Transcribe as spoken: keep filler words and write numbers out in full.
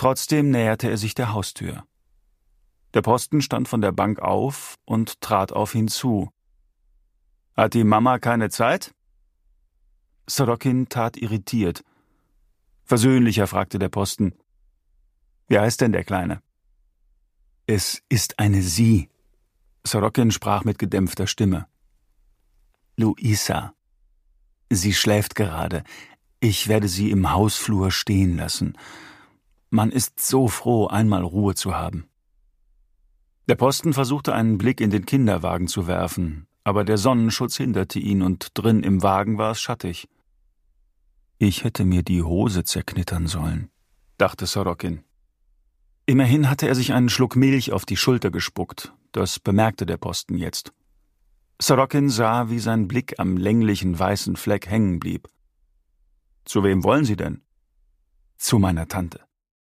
Trotzdem näherte er sich der Haustür. Der Posten stand von der Bank auf und trat auf ihn zu. »Hat die Mama keine Zeit?« Sorokin tat irritiert. Versöhnlicher fragte der Posten. »Wie heißt denn der Kleine?« »Es ist eine Sie.« Sorokin sprach mit gedämpfter Stimme. »Luisa. Sie schläft gerade. Ich werde sie im Hausflur stehen lassen. Man ist so froh, einmal Ruhe zu haben.« Der Posten versuchte einen Blick in den Kinderwagen zu werfen, aber der Sonnenschutz hinderte ihn und drin im Wagen war es schattig. »Ich hätte mir die Hose zerknittern sollen«, dachte Sorokin. Immerhin hatte er sich einen Schluck Milch auf die Schulter gespuckt, das bemerkte der Posten jetzt. Sorokin sah, wie sein Blick am länglichen weißen Fleck hängen blieb. »Zu wem wollen Sie denn?« »Zu meiner Tante.«